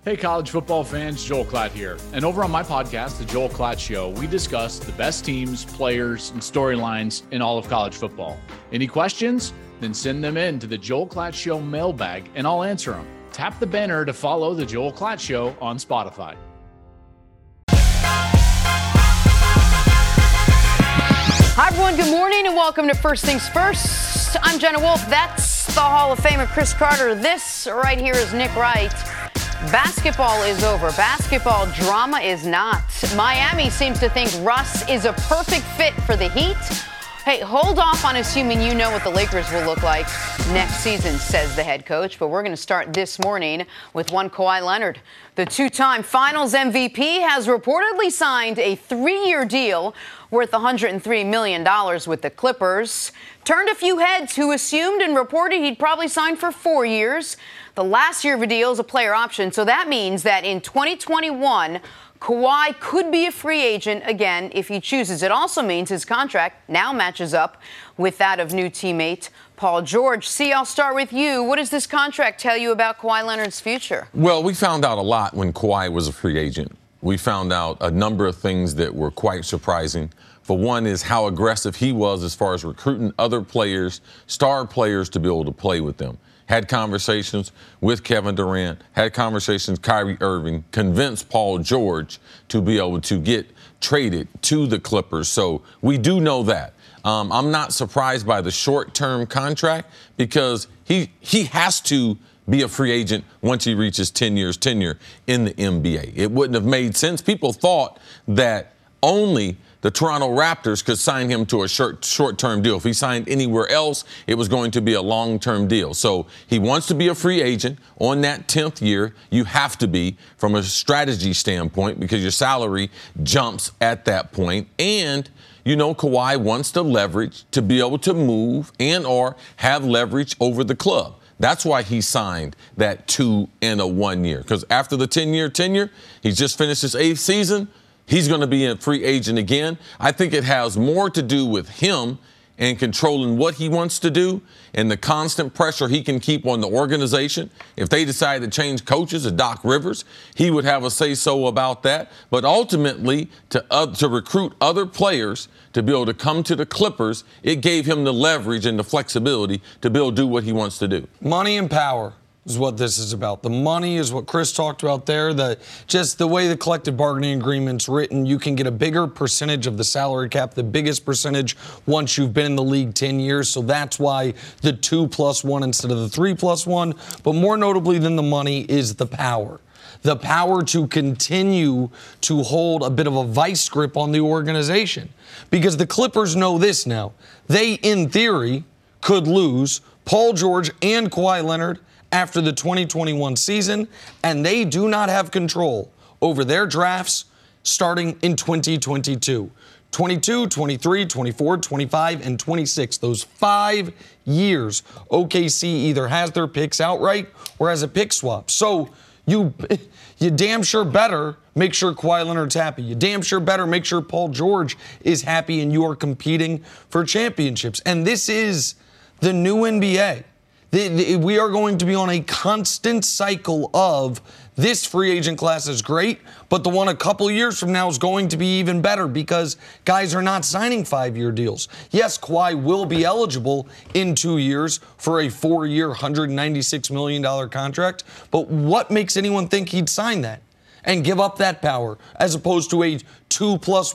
Hey, college football fans, Joel Klatt here. And over on my podcast, The Joel Klatt Show, we discuss the best teams, players, and storylines in all of college football. Any questions? Then send them in to The Joel Klatt Show mailbag, and I'll answer them. Tap the banner to follow The Joel Klatt Show on Spotify. Hi, everyone. Good morning and welcome to First Things First. I'm Jenna Wolf. That's the Hall of Famer Chris Carter. This right here is Nick Wright. Basketball is over. Basketball drama is not. Miami seems to think Russ is a perfect fit for the Heat. Hey, hold off on assuming you know what the Lakers will look like next season, says the head coach. But we're going to start this morning with one Kawhi Leonard. The two-time Finals MVP has reportedly signed a 3-year deal worth $103 million with the Clippers. Turned a few heads who assumed and reported he'd probably sign for 4 years. The last year of a deal is a player option, so that means that in 2021, Kawhi could be a free agent again if he chooses. It also means his contract now matches up with that of new teammate Paul George. See, I'll start with you. What does this contract tell you about Kawhi Leonard's future? Well, we found out a lot when Kawhi was a free agent. We found out a number of things that were quite surprising. For one is how aggressive he was as far as recruiting other players, star players, to be able to play with them. Had conversations with Kevin Durant, had conversations with Kyrie Irving, convinced Paul George to be able to get traded to the Clippers. So we do know that. I'm not surprised by the short-term contract because he has to be a free agent once he reaches 10 years tenure in the NBA. It wouldn't have made sense. People thought that only the Toronto Raptors could sign him to a short-term deal. If he signed anywhere else, it was going to be a long-term deal. So he wants to be a free agent on that 10th year. You have to be from a strategy standpoint because your salary jumps at that point. And, you know, Kawhi wants the leverage to be able to move and or have leverage over the club. That's why he signed that 2 and a 1 year. Because after the 10-year tenure, he's just finished his 8th season. He's going to be a free agent again. I think it has more to do with him and controlling what he wants to do and the constant pressure he can keep on the organization. If they decide to change coaches to Doc Rivers, he would have a say-so about that. But ultimately, to recruit other players to be able to come to the Clippers, it gave him the leverage and the flexibility to be able to do what he wants to do. Money and power is what this is about. The money is what Chris talked about there. Just the way the collective bargaining agreement's written, you can get a bigger percentage of the salary cap, the biggest percentage once you've been in the league 10 years. So that's why the 2+1 instead of the 3+1. But more notably than the money is the power. The power to continue to hold a bit of a vice grip on the organization. Because the Clippers know this now. They, in theory, could lose Paul George and Kawhi Leonard after the 2021 season, and they do not have control over their drafts starting in 2022. 22, 23, 24, 25, and 26. Those 5 years, OKC either has their picks outright or has a pick swap. So you damn sure better make sure Kawhi Leonard's happy. You damn sure better make sure Paul George is happy and you are competing for championships. And this is the new NBA. We are going to be on a constant cycle of this free agent class is great, but the one a couple years from now is going to be even better because guys are not signing 5-year deals. Yes, Kawhi will be eligible in 2 years for a 4-year, $196 million contract, but what makes anyone think he'd sign that and give up that power as opposed to a 2+1,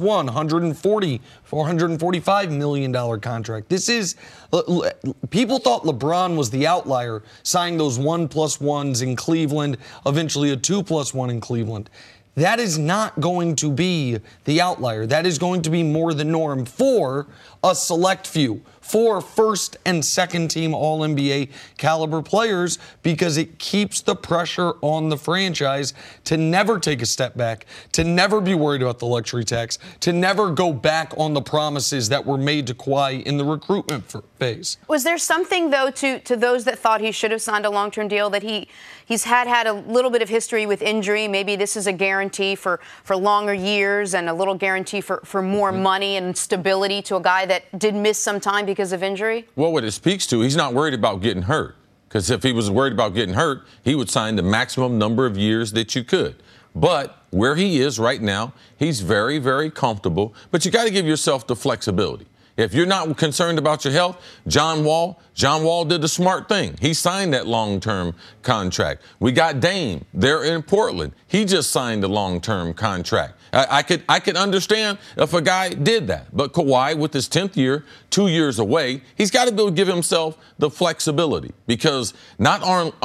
$145 million contract? This is, people thought LeBron was the outlier, signing those 1+1s in Cleveland, eventually a 2+1 in Cleveland. That is not going to be the outlier. That is going to be more the norm for a select few, for first and second team All-NBA caliber players, because it keeps the pressure on the franchise to never take a step back, to never be worried about the luxury tax, to never go back on the promises that were made to Kawhi in the recruitment phase. Was there something, though, to those that thought he should have signed a long-term deal, that he's had a little bit of history with injury? Maybe this is a guarantee for longer years and a little guarantee for more money and stability to a guy that did miss some time because of injury? Well, what it speaks to, he's not worried about getting hurt. Because if he was worried about getting hurt, he would sign the maximum number of years that you could. But where he is right now, he's very, very comfortable. But you got to give yourself the flexibility. If you're not concerned about your health, John Wall did the smart thing. He signed that long-term contract. We got Dame there in Portland. He just signed a long-term contract. I could understand if a guy did that. But Kawhi, with his 10th year, 2 years away, he's got to be able to give himself the flexibility. Because not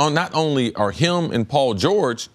only are him and Paul George,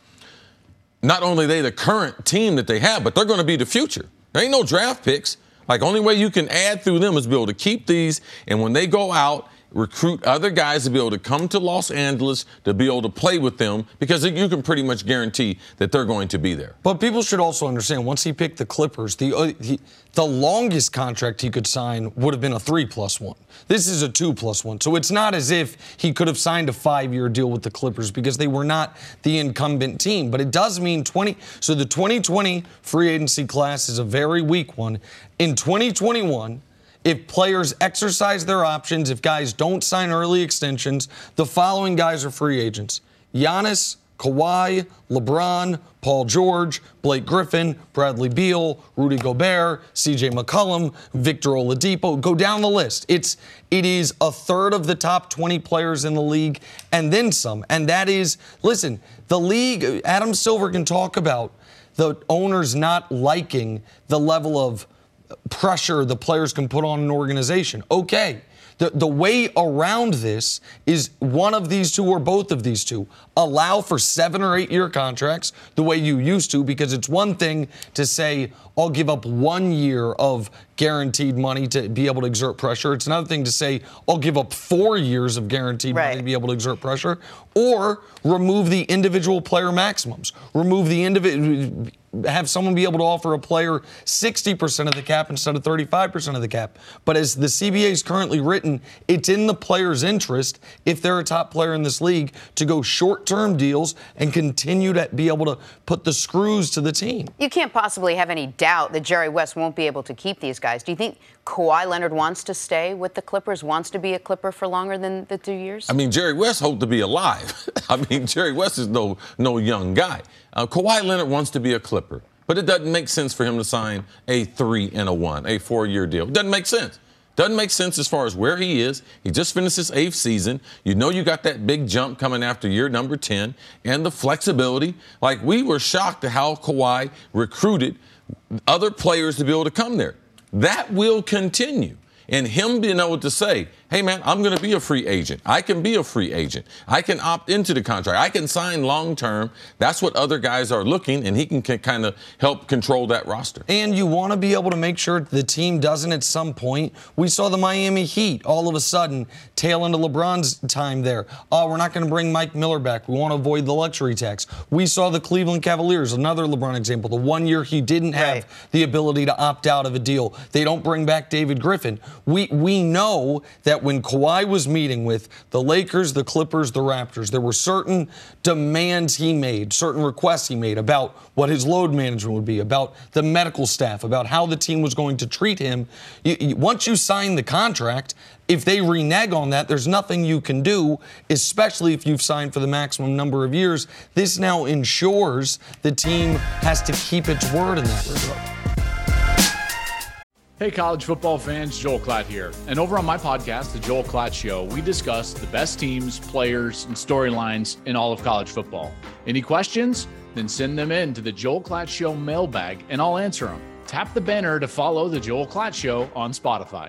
not only are they the current team that they have, but they're going to be the future. There ain't no draft picks. Like, only way you can add through them is be able to keep these, and when they go out, recruit other guys to be able to come to Los Angeles to be able to play with them, because you can pretty much guarantee that they're going to be there. But people should also understand, once he picked the Clippers, the longest contract he could sign would have been a 3+1. This is a 2+1. So it's not as if he could have signed a 5-year deal with the Clippers, because they were not the incumbent team. But it does mean so the 2020 free agency class is a very weak one. In 2021, if players exercise their options, if guys don't sign early extensions, the following guys are free agents: Giannis, Kawhi, LeBron, Paul George, Blake Griffin, Bradley Beal, Rudy Gobert, C.J. McCollum, Victor Oladipo. Go down the list. It is a third of the top 20 players in the league and then some. And that is, listen, the league, Adam Silver can talk about the owners not liking the level of pressure the players can put on an organization. Okay. The way around this is one of these two or both of these two. Allow for 7 or 8 year contracts the way you used to, because it's one thing to say, I'll give up 1 year of guaranteed money to be able to exert pressure. It's another thing to say, I'll give up 4 years of guaranteed money to be able to exert pressure. Or remove the individual player maximums. Have someone be able to offer a player 60% of the cap instead of 35% of the cap. But as the CBA is currently written, it's in the player's interest, if they're a top player in this league, to go short-term deals and continue to be able to put the screws to the team. You can't possibly have any doubt that Jerry West won't be able to keep these guys. Do you think Kawhi Leonard wants to stay with the Clippers, wants to be a Clipper for longer than the 2 years? I mean, Jerry West hoped to be alive. I mean, Jerry West is no young guy. Kawhi Leonard wants to be a Clipper, but it doesn't make sense for him to sign a 3 and a 1, a 4-year deal. It doesn't make sense. Doesn't make sense as far as where he is. He just finished his 8th season. You know you got that big jump coming after year number 10, and the flexibility. Like, we were shocked at how Kawhi recruited other players to be able to come there. That will continue. And him being able to say, hey, man, I'm going to be a free agent. I can be a free agent. I can opt into the contract. I can sign long-term. That's what other guys are looking, and he can kind of help control that roster. And you want to be able to make sure the team doesn't at some point. We saw the Miami Heat all of a sudden tail into LeBron's time there. Oh, we're not going to bring Mike Miller back. We want to avoid the luxury tax. We saw the Cleveland Cavaliers, another LeBron example. The 1 year he didn't have the ability to opt out of a deal. They don't bring back David Griffin. We know that when Kawhi was meeting with the Lakers, the Clippers, the Raptors, there were certain demands he made, certain requests he made about what his load management would be, about the medical staff, about how the team was going to treat him. Once you sign the contract, if they renege on that, there's nothing you can do, especially if you've signed for the maximum number of years. This now ensures the team has to keep its word in that regard. Hey, college football fans, Joel Klatt here. And over on my podcast, The Joel Klatt Show, we discuss the best teams, players, and storylines in all of college football. Any questions? Then send them in to the Joel Klatt Show mailbag, and I'll answer them. Tap the banner to follow The Joel Klatt Show on Spotify.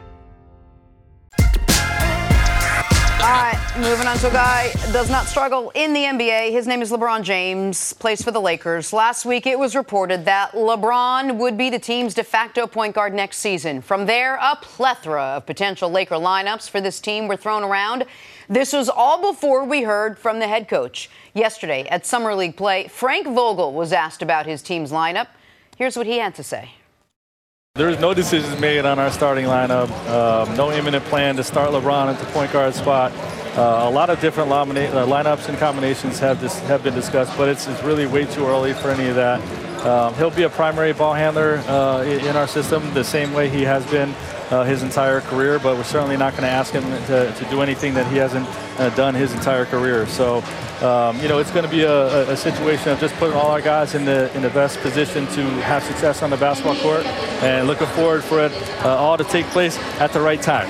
All right, moving on to a guy does not struggle in the NBA. His name is LeBron James, plays for the Lakers. Last week, it was reported that LeBron would be the team's de facto point guard next season. From there, a plethora of potential Laker lineups for this team were thrown around. This was all before we heard from the head coach. Yesterday at Summer League play, Frank Vogel was asked about his team's lineup. Here's what he had to say. There's no decisions made on our starting lineup. No imminent plan to start LeBron at the point guard spot. A lot of different lineups and combinations have been discussed, but it's really way too early for any of that. He'll be a primary ball handler in our system the same way he has been his entire career, but we're certainly not going to ask him to do anything that he hasn't done his entire career. So, it's going to be a situation of just putting all our guys in the best position to have success on the basketball court, and looking forward for it all to take place at the right time.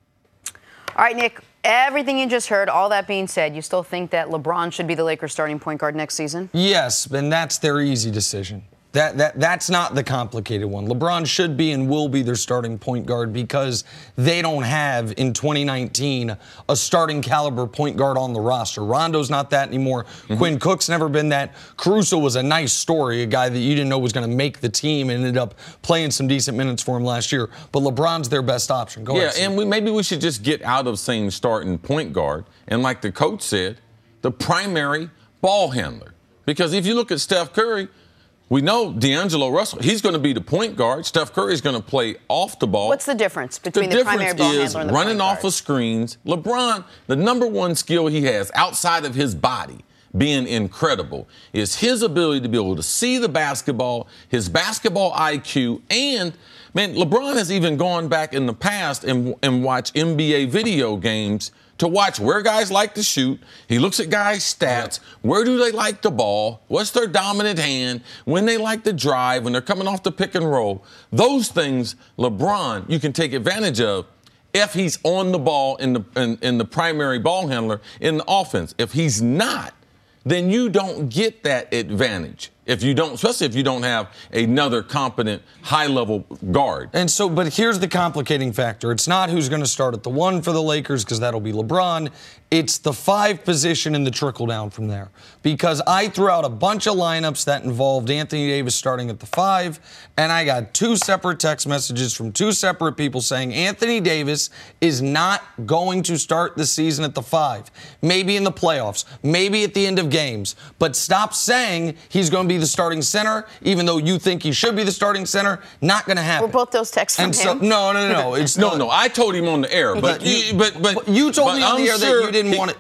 All right, Nick, everything you just heard, all that being said, you still think that LeBron should be the Lakers starting point guard next season? Yes, and that's their easy decision. That's not the complicated one. LeBron should be and will be their starting point guard because they don't have, in 2019, a starting caliber point guard on the roster. Rondo's not that anymore. Quinn Cook's never been that. Caruso was a nice story, a guy that you didn't know was going to make the team and ended up playing some decent minutes for him last year. But LeBron's their best option. Go ahead. Yeah, and maybe we should just get out of saying starting point guard. And like the coach said, the primary ball handler. Because if you look at Steph Curry, we know D'Angelo Russell, he's going to be the point guard. Steph Curry is going to play off the ball. What's the difference between the primary ball handler and the point guard? Running off of screens. LeBron, the number one skill he has outside of his body being incredible is his ability to be able to see the basketball, his basketball IQ, and, man, LeBron has even gone back in the past and watched NBA video games to watch where guys like to shoot. He looks at guys' stats. Where do they like the ball? What's their dominant hand? When they like to drive, when they're coming off the pick and roll. Those things, LeBron, you can take advantage of if he's on the ball in the primary ball handler in the offense. If he's not, then you don't get that advantage. Especially if you don't have another competent, high-level guard. And so, but here's the complicating factor. It's not who's going to start at the 1 for the Lakers, because that'll be LeBron. It's the 5 position and the trickle down from there. Because I threw out a bunch of lineups that involved Anthony Davis starting at the 5, and I got 2 separate text messages from 2 separate people saying Anthony Davis is not going to start the season at the 5. Maybe in the playoffs, maybe at the end of games. But stop saying he's going to be the starting center, even though you think he should be the starting center. Not going to happen. Were both those texts from him? No. It's no. I told him on the air, but you told me on the air that you didn't want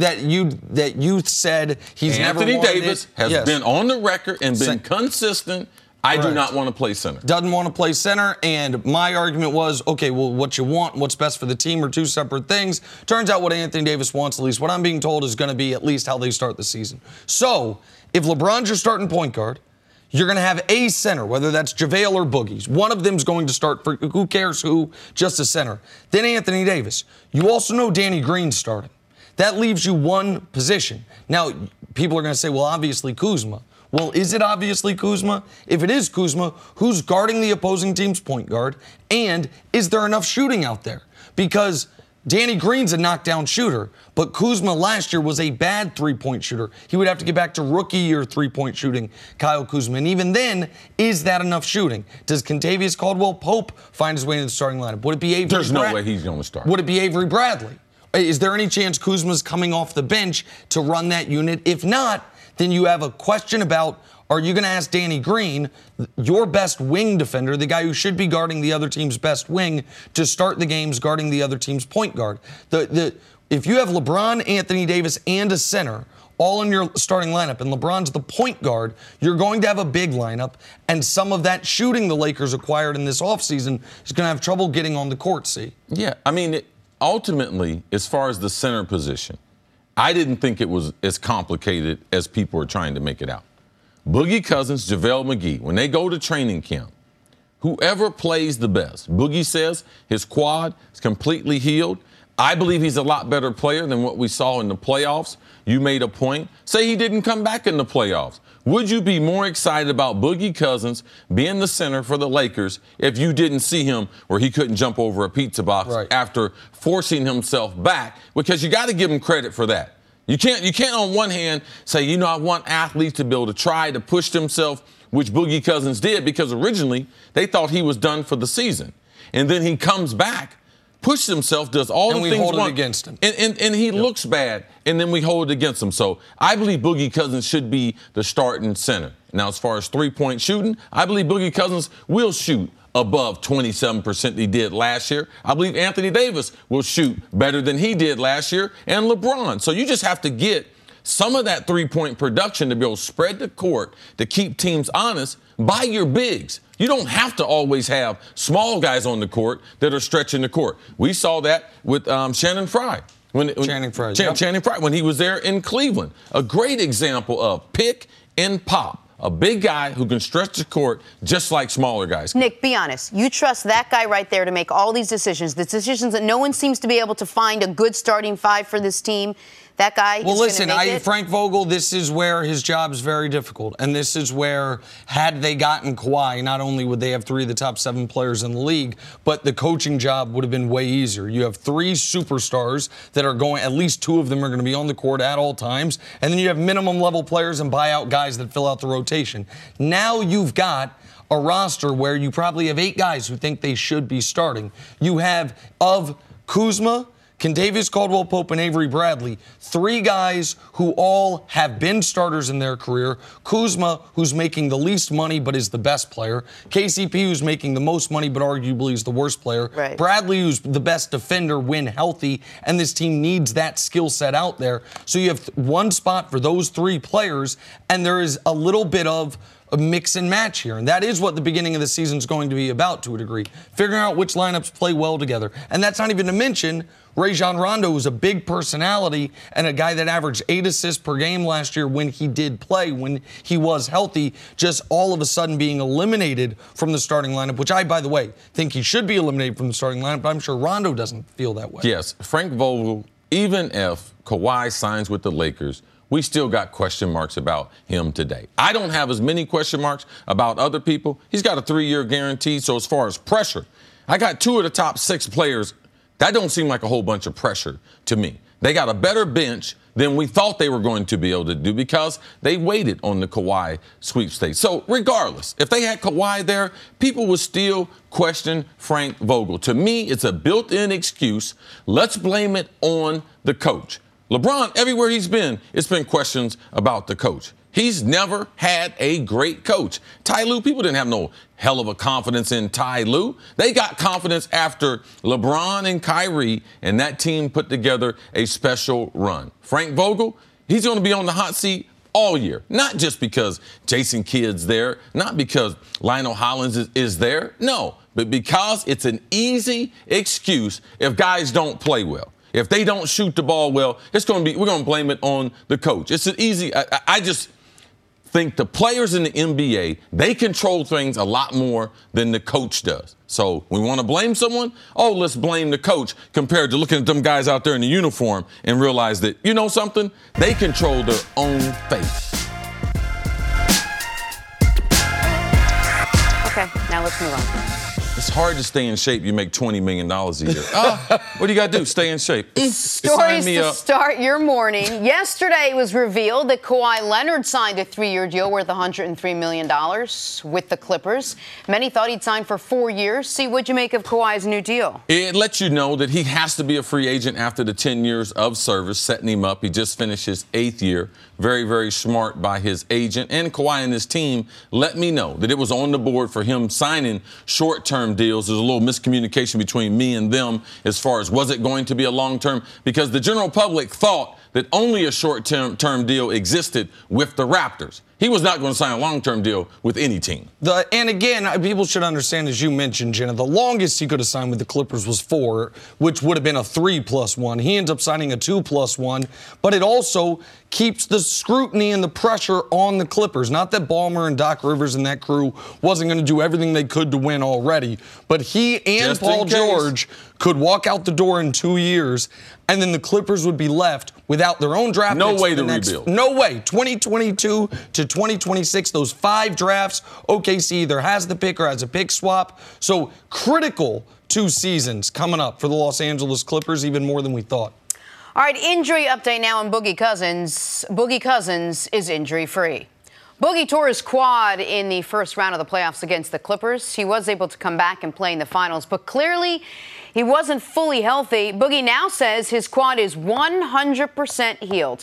it. That you said he's Anthony never wanted Davis it. has been on the record and been consistent. I do not want to play center. Doesn't want to play center, and my argument was, okay, well, what you want, what's best for the team are 2 separate things. Turns out what Anthony Davis wants, at least what I'm being told, is going to be at least how they start the season. So, if LeBron's your starting point guard, you're going to have a center, whether that's JaVale or Boogie. One of them's going to start for who cares who, just a center. Then Anthony Davis. You also know Danny Green's starting. That leaves you 1 position. Now, people are going to say, well, obviously Kuzma. Well, is it obviously Kuzma? If it is Kuzma, who's guarding the opposing team's point guard? And is there enough shooting out there? Because Danny Green's a knockdown shooter, but Kuzma last year was a bad 3-point shooter. He would have to get back to rookie year 3-point shooting, Kyle Kuzma. And even then, is that enough shooting? Does Kentavious Caldwell-Pope find his way into the starting lineup? Would it be Avery There's no way he's going to start. Would it be Avery Bradley? Is there any chance Kuzma's coming off the bench to run that unit? If not, then you have a question about, are you going to ask Danny Green, your best wing defender, the guy who should be guarding the other team's best wing, to start the games guarding the other team's point guard? If you have LeBron, Anthony Davis, and a center all in your starting lineup, and LeBron's the point guard, you're going to have a big lineup, and some of that shooting the Lakers acquired in this offseason is going to have trouble getting on the court, see? Yeah, I mean, ultimately, as far as the center position, I didn't think it was as complicated as people are trying to make it out. Boogie Cousins, JaVale McGee, when they go to training camp, whoever plays the best, Boogie says his quad is completely healed. I believe he's a lot better player than what we saw in the playoffs. You made a point. Say he didn't come back in the playoffs. Would you be more excited about Boogie Cousins being the center for the Lakers if you didn't see him where he couldn't jump over a pizza box after forcing himself back? Because you got to give him credit for that. You can't on one hand say, I want athletes to be able to try to push themselves, which Boogie Cousins did, because originally they thought he was done for the season. And then he comes back, pushes himself, does all the things we hold it against him. And he looks bad, and then we hold it against him. So I believe Boogie Cousins should be the starting center. Now, as far as 3-point shooting, I believe Boogie Cousins will shoot above 27% he did last year. I believe Anthony Davis will shoot better than he did last year, and LeBron. So you just have to get some of that 3-point production to be able to spread the court to keep teams honest by your bigs. You don't have to always have small guys on the court that are stretching the court. We saw that with Shannon Fry. Channing Frye. Channing Frye, when he was there in Cleveland. A great example of pick and pop. A big guy who can stretch the court just like smaller guys. Nick, be honest. You trust that guy right there to make all these decisions, the decisions that no one seems to be able to find a good starting five for this team. That guy Well, listen, it? Frank Vogel, this is where his job is very difficult. And this is where, had they gotten Kawhi, not only would they have 3 of the top 7 players in the league, but the coaching job would have been way easier. You have 3 superstars that are going, at least 2 of them are going to be on the court at all times. And then you have minimum level players and buyout guys that fill out the rotation. Now you've got a roster where you probably have 8 guys who think they should be starting. You have, of Kuzma, Kentavious Caldwell-Pope, and Avery Bradley, 3 guys who all have been starters in their career. Kuzma, who's making the least money but is the best player. KCP, who's making the most money but arguably is the worst player. Right. Bradley, who's the best defender when healthy, and this team needs that skill set out there. So you have one spot for those 3 players, and there is a little bit of a mix and match here. And that is what the beginning of the season is going to be about to a degree. Figuring out which lineups play well together. And that's not even to mention Rajon Rondo, who's a big personality and a guy that averaged 8 assists per game last year when he did play, when he was healthy, just all of a sudden being eliminated from the starting lineup, which I, by the way, think he should be eliminated from the starting lineup, but I'm sure Rondo doesn't feel that way. Yes, Frank Vogel, even if Kawhi signs with the Lakers, we still got question marks about him today. I don't have as many question marks about other people. He's got a 3-year guarantee, so as far as pressure, I got 2 of the top 6 players. That don't seem like a whole bunch of pressure to me. They got a better bench than we thought they were going to be able to do because they waited on the Kawhi sweepstakes. So regardless, if they had Kawhi there, people would still question Frank Vogel. To me, it's a built-in excuse. Let's blame it on the coach. LeBron, everywhere he's been, it's been questions about the coach. He's never had a great coach. Ty Lue, people didn't have no hell of a confidence in Ty Lue. They got confidence after LeBron and Kyrie and that team put together a special run. Frank Vogel, he's going to be on the hot seat all year. Not just because Jason Kidd's there, not because Lionel Hollins is there. No, but because it's an easy excuse if guys don't play well. If they don't shoot the ball well, we're going to blame it on the coach. It's an easy. I just think the players in the NBA, they control things a lot more than the coach does. So we want to blame someone? Oh, let's blame the coach compared to looking at them guys out there in the uniform and realize that, you know something? They control their own fate. Okay, now let's move on. It's hard to stay in shape. You make $20 million a year. What do you got to do? Stay in shape. Stories to start your morning. Yesterday it was revealed that Kawhi Leonard signed a 3-year deal worth $103 million with the Clippers. Many thought he'd sign for 4 years. See, what'd you make of Kawhi's new deal? It lets you know that he has to be a free agent after the 10 years of service, setting him up. He just finished his 8th year. Very, very smart by his agent. And Kawhi and his team let me know that it was on the board for him signing short-term deals. There's a little miscommunication between me and them as far as was it going to be a long-term, because the general public thought that only a short-term deal existed with the Raptors. He was not going to sign a long-term deal with any team. And again, people should understand, as you mentioned, Jenna, the longest he could have signed with the Clippers was 4, which would have been a 3+1. He ends up signing a 2+1, but it also keeps the scrutiny and the pressure on the Clippers. Not that Ballmer and Doc Rivers and that crew wasn't going to do everything they could to win already, but he and Paul George could walk out the door in 2 years, and then the Clippers would be left without their own draft picks. No way to rebuild. No way. 2022 to 2026, those 5 drafts, OKC either has the pick or has a pick swap. So critical 2 seasons coming up for the Los Angeles Clippers, even more than we thought. All right, injury update now on Boogie Cousins. Boogie Cousins is injury-free. Boogie tore his quad in the first round of the playoffs against the Clippers. He was able to come back and play in the finals, but clearly he wasn't fully healthy. Boogie now says his quad is 100% healed.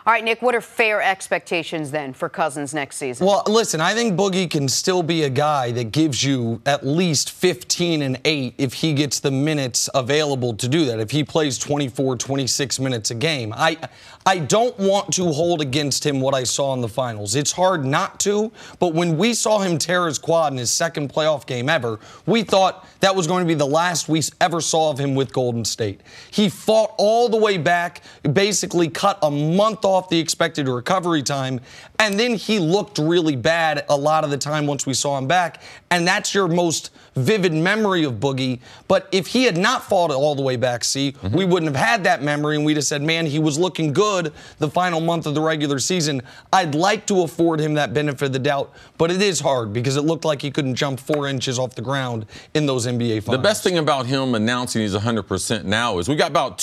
All right, Nick, what are fair expectations then for Cousins next season? Well, listen, I think Boogie can still be a guy that gives you at least 15 and 8 if he gets the minutes available to do that, if he plays 24, 26 minutes a game. I don't want to hold against him what I saw in the finals. It's hard not to, but when we saw him tear his quad in his second playoff game ever, we thought that was going to be the last we ever saw of him with Golden State. He fought all the way back, basically cut a month off the expected recovery time, and then he looked really bad a lot of the time once we saw him back, and that's your most vivid memory of Boogie. But if he had not fought all the way back, we wouldn't have had that memory, and we'd have said, man, he was looking good the final month of the regular season. I'd like to afford him that benefit of the doubt, but it is hard because it looked like he couldn't jump 4 inches off the ground in those NBA finals. The best thing about him announcing he's 100% now is we got about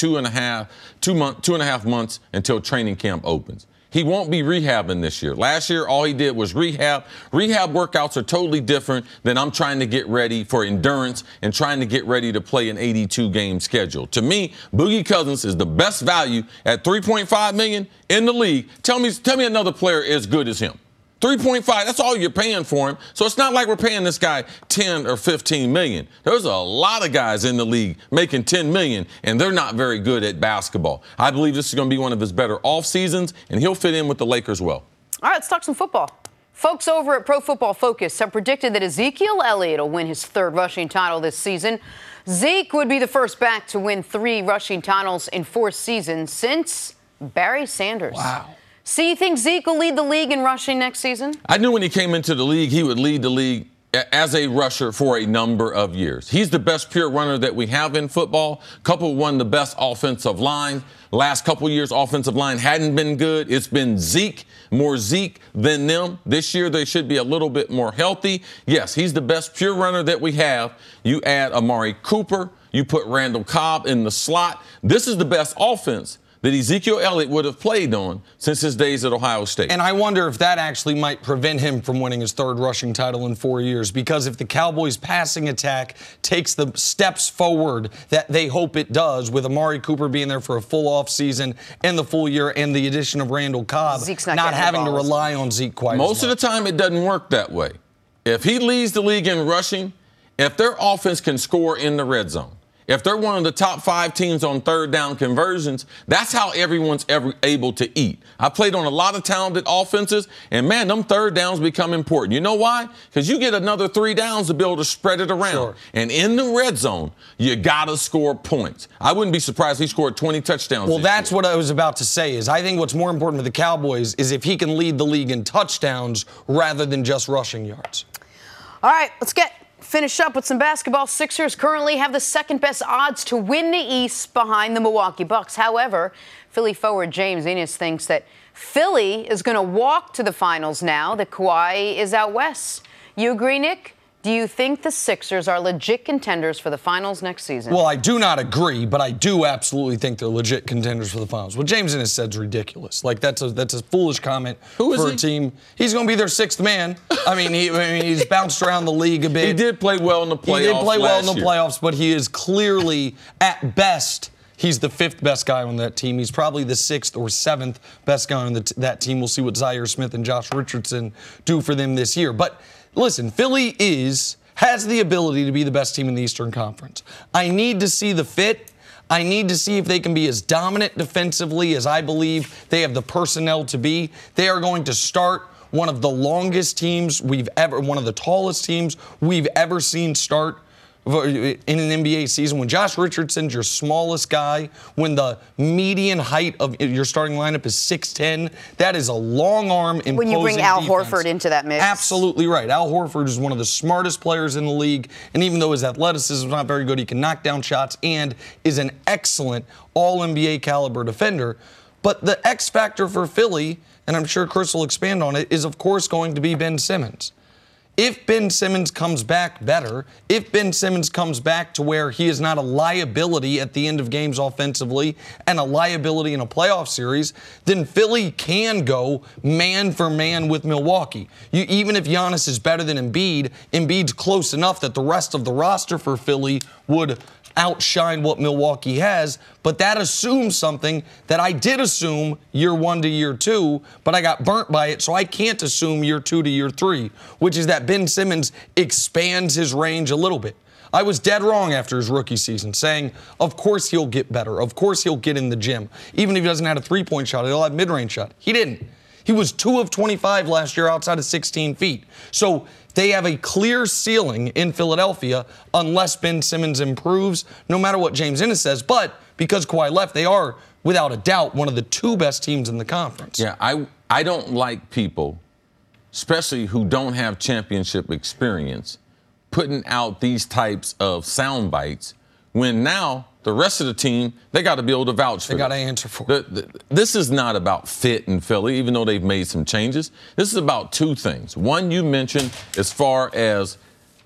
2.5 months until training camp opens. He won't be rehabbing this year. Last year, all he did was rehab. Rehab workouts are totally different than I'm trying to get ready for endurance and trying to get ready to play an 82-game schedule. To me, Boogie Cousins is the best value at $3.5 million in the league. Tell me another player as good as him. 3.5, that's all you're paying for him. So it's not like we're paying this guy 10 or 15 million. There's a lot of guys in the league making 10 million, and they're not very good at basketball. I believe this is going to be one of his better off seasons, and he'll fit in with the Lakers well. All right, let's talk some football. Folks over at Pro Football Focus have predicted that Ezekiel Elliott will win his 3rd rushing title this season. Zeke would be the first back to win 3 rushing titles in 4 seasons since Barry Sanders. Wow. So you think Zeke will lead the league in rushing next season? I knew when he came into the league, he would lead the league as a rusher for a number of years. He's the best pure runner that we have in football, coupled one of the best offensive line. Last couple years, offensive line hadn't been good. It's been more Zeke than them. This year, they should be a little bit more healthy. Yes, he's the best pure runner that we have. You add Amari Cooper, you put Randall Cobb in the slot. This is the best offense that Ezekiel Elliott would have played on since his days at Ohio State. And I wonder if that actually might prevent him from winning his 3rd rushing title in 4 years, because if the Cowboys' passing attack takes the steps forward that they hope it does, with Amari Cooper being there for a full offseason and the full year and the addition of Randall Cobb, Zeke's not having to rely on Zeke quite as much. Most of the time, it doesn't work that way. If he leads the league in rushing, if their offense can score in the red zone, if they're one of the top 5 teams on 3rd down conversions, that's how everyone's ever able to eat. I played on a lot of talented offenses, and, man, them 3rd downs become important. You know why? Because you get another 3 downs to be able to spread it around. Sure. And in the red zone, you got to score points. I wouldn't be surprised if he scored 20 touchdowns. Well, that's what I was about to say, is I think what's more important for the Cowboys is if he can lead the league in touchdowns rather than just rushing yards. All right, let's finish up with some basketball. Sixers currently have the 2nd best odds to win the East behind the Milwaukee Bucks. However, Philly forward James Ennis thinks that Philly is going to walk to the finals now that Kawhi is out west. You agree, Nick? Do you think the Sixers are legit contenders for the finals next season? Well, I do not agree, but I do absolutely think they're legit contenders for the finals. What James Ennis said is ridiculous. Like, that's a foolish comment for a team. He's going to be their 6th man. I mean, he's bounced around the league a bit. He did play well in the playoffs. He did play well in the playoffs, but he is clearly, at best, he's the 5th best guy on that team. He's probably the 6th or 7th best guy on that team. We'll see what Zaire Smith and Josh Richardson do for them this year. But listen, Philly has the ability to be the best team in the Eastern Conference. I need to see the fit. I need to see if they can be as dominant defensively as I believe they have the personnel to be. They are going to start one of the longest teams one of the tallest teams we've ever seen start in an NBA season. When Josh Richardson's your smallest guy, when the median height of your starting lineup is 6'10", that is a long arm imposing when you bring Al defense. Horford into that mix. Absolutely right. Al Horford is one of the smartest players in the league, and even though his athleticism is not very good, he can knock down shots and is an excellent all-NBA caliber defender. But the X factor for Philly, and I'm sure Chris will expand on it, is of course going to be Ben Simmons. If Ben Simmons comes back better, if Ben Simmons comes back to where he is not a liability at the end of games offensively and a liability in a playoff series, then Philly can go man for man with Milwaukee. Even if Giannis is better than Embiid, Embiid's close enough that the rest of the roster for Philly would outshine what Milwaukee has, but that assumes something that I did assume year 1 to year 2, but I got burnt by it, so I can't assume year 2 to year 3, which is that Ben Simmons expands his range a little bit. I was dead wrong after his rookie season, saying, of course he'll get better. Of course he'll get in the gym. Even if he doesn't have a three-point shot, he'll have mid-range shot. He didn't. He was 2 of 25 last year outside of 16 feet. So they have a clear ceiling in Philadelphia unless Ben Simmons improves, no matter what James Ennis says. But because Kawhi left, they are, without a doubt, one of the 2 best teams in the conference. Yeah, I don't like people, especially who don't have championship experience, putting out these types of sound bites when now the rest of the team, they got to be able to vouch for it. They got to answer for it. This is not about fit in Philly, even though they've made some changes. This is about 2 things. One, you mentioned as far as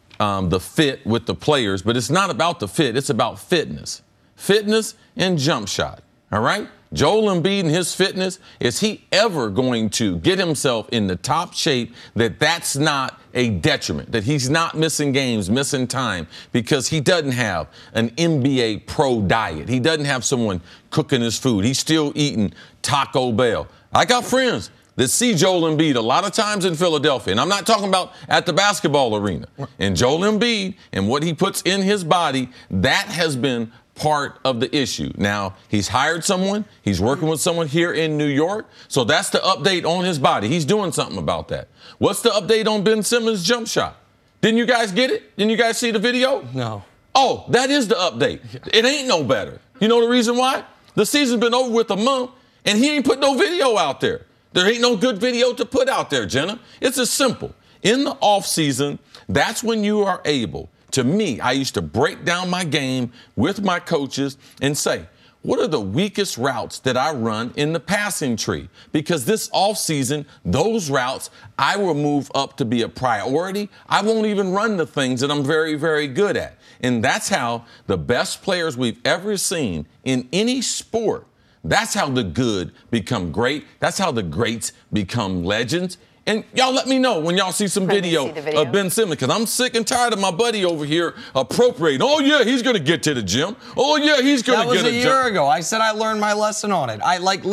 the fit with the players, but it's not about the fit. It's about fitness. Fitness and jump shot, all right? Joel Embiid and his fitness, is he ever going to get himself in the top shape that's not a detriment, that he's not missing games, missing time, because he doesn't have an NBA pro diet. He doesn't have someone cooking his food. He's still eating Taco Bell. I got friends that see Joel Embiid a lot of times in Philadelphia, and I'm not talking about at the basketball arena. And Joel Embiid and what he puts in his body, that has been part of the issue. Now, he's hired someone. He's working with someone here in New York. So that's the update on his body. He's doing something about that. What's the update on Ben Simmons' jump shot? Didn't you guys get it? Didn't you guys see the video? No. Oh, that is the update. It ain't no better. You know the reason why? The season's been over with a month, and he ain't put no video out there. There ain't no good video to put out there, Jenna. It's as simple. In the offseason, that's when you are able. To me, I used to break down my game with my coaches and say, what are the weakest routes that I run in the passing tree? Because this offseason, those routes, I will move up to be a priority. I won't even run the things that I'm very, very good at. And that's how the best players we've ever seen in any sport, that's how the good become great. That's how the greats become legends. And y'all let me know when y'all see some video of Ben Simmons, because I'm sick and tired of my buddy over here appropriating. Oh, yeah, he's going to get to the gym. Oh, yeah, he's going to get a year ago. I said I learned my lesson on it.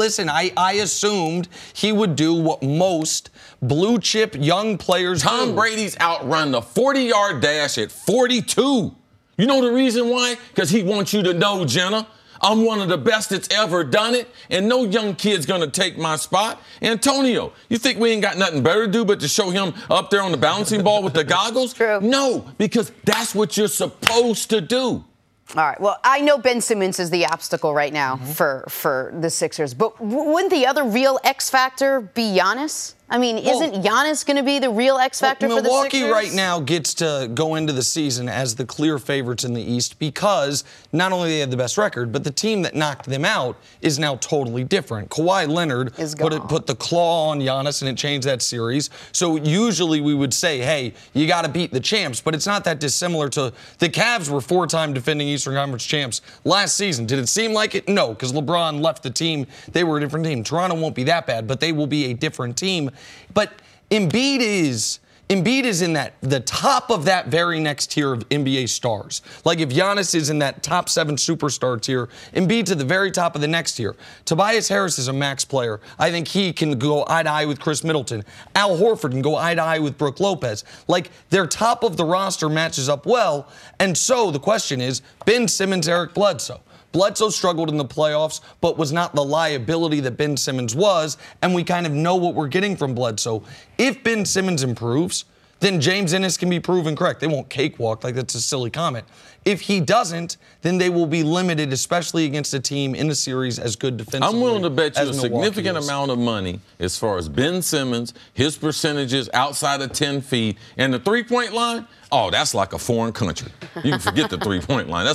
I assumed he would do what most blue chip young players do. Tom Brady's outrun the 40-yard dash at 42. You know the reason why? Because he wants you to know, Jenna, I'm one of the best that's ever done it, and no young kid's going to take my spot. Antonio, you think we ain't got nothing better to do but to show him up there on the bouncing ball with the goggles? True. No, because that's what you're supposed to do. All right. Well, I know Ben Simmons is the obstacle right now for the Sixers, but wouldn't the other real X factor be Giannis? I mean, isn't Giannis going to be the real X factor for the Sixers? Milwaukee right now gets to go into the season as the clear favorites in the East because not only they have the best record, but the team that knocked them out is now totally different. Kawhi Leonard put the claw on Giannis and it changed that series. So usually we would say, hey, you got to beat the champs, but it's not that dissimilar to the Cavs were 4-time defending Eastern Conference champs last season. Did it seem like it? No, because LeBron left the team. They were a different team. Toronto won't be that bad, but they will be a different team. But Embiid is in the top of that very next tier of NBA stars. Like if Giannis is in that top 7 superstar tier, Embiid to the very top of the next tier. Tobias Harris is a max player. I think he can go eye to eye with Chris Middleton. Al Horford can go eye to eye with Brook Lopez. Like their top of the roster matches up well. And so the question is, Ben Simmons, Eric Bledsoe. Bledsoe struggled in the playoffs, but was not the liability that Ben Simmons was, and we kind of know what we're getting from Bledsoe. If Ben Simmons improves, then James Ennis can be proven correct. They won't cakewalk, like that's a silly comment. If he doesn't, then they will be limited, especially against a team in a series as good defensively. I'm willing to bet you a significant amount of money as far as Ben Simmons, his percentages outside of 10 feet, and the three-point line. Oh, that's like a foreign country. You can forget the three-point line.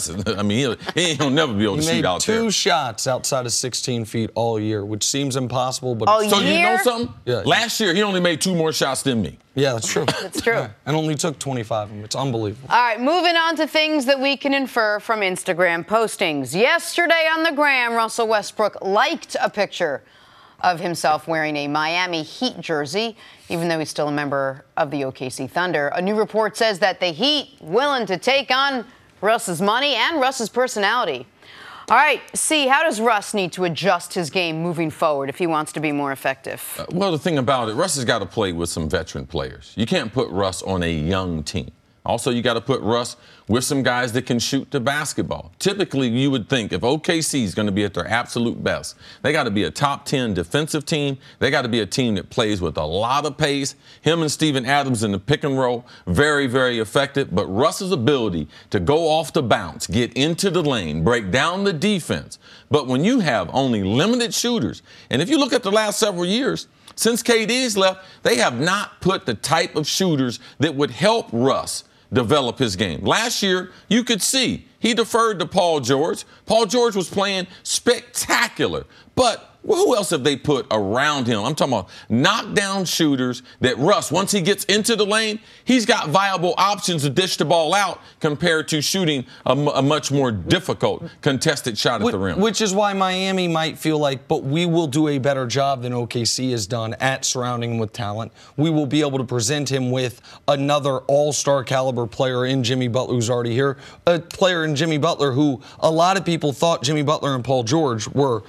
He'll never be able to shoot out there. He made 2 shots outside of 16 feet all year, which seems impossible. But all so year? You know something? Yeah. Last year, he only made 2 more shots than me. Yeah, that's true. That's true. Yeah. And only took 25 of them. It's unbelievable. All right, moving on to things that we can infer from Instagram postings. Yesterday on the gram, Russell Westbrook liked a picture of himself wearing a Miami Heat jersey, even though he's still a member of the OKC Thunder. A new report says that the Heat willing to take on Russ's money and Russ's personality. All right, C, how does Russ need to adjust his game moving forward if he wants to be more effective? Well, the thing about it, Russ has got to play with some veteran players. You can't put Russ on a young team. Also, you got to put Russ with some guys that can shoot the basketball. Typically, you would think if OKC is going to be at their absolute best, they got to be a top 10 defensive team. They got to be a team that plays with a lot of pace. Him and Steven Adams in the pick and roll, very, very effective. But Russ's ability to go off the bounce, get into the lane, break down the defense. But when you have only limited shooters, and if you look at the last several years, since KD's left, they have not put the type of shooters that would help Russ develop his game. Last year, you could see he deferred to Paul George. Paul George was playing spectacular, but who else have they put around him? I'm talking about knockdown shooters that Russ, once he gets into the lane, he's got viable options to dish the ball out compared to shooting a much more difficult contested shot at the rim. Which is why Miami might feel like, but we will do a better job than OKC has done at surrounding him with talent. We will be able to present him with another all-star caliber player in Jimmy Butler who's already here. A player in Jimmy Butler who a lot of people thought Jimmy Butler and Paul George were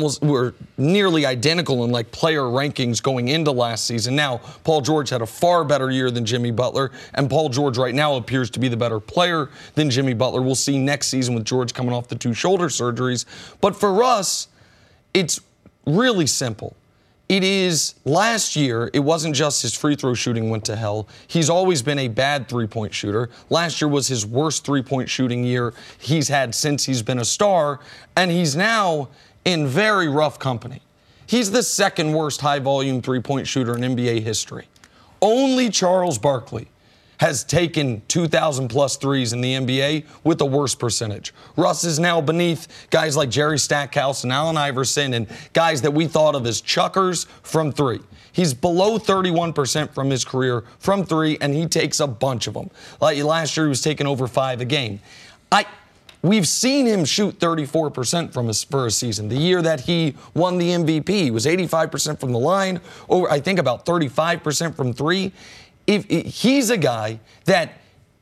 nearly identical in like player rankings going into last season. Now, Paul George had a far better year than Jimmy Butler, and Paul George right now appears to be the better player than Jimmy Butler. We'll see next season with George coming off the 2 shoulder surgeries. But for Russ, it's really simple. It is last year, it wasn't just his free throw shooting went to hell. He's always been a bad three-point shooter. Last year was his worst three-point shooting year he's had since he's been a star, and he's now in very rough company. He's the second worst high-volume three-point shooter in NBA history. Only Charles Barkley has taken 2,000-plus threes in the NBA with the worst percentage. Russ is now beneath guys like Jerry Stackhouse and Allen Iverson and guys that we thought of as chuckers from three. He's below 31% from his career from three, and he takes a bunch of them. Like last year, he was taking over 5 a game. We've seen him shoot 34% for a season. The year that he won the MVP, he was 85% from the line, or I think about 35% from three. He's a guy that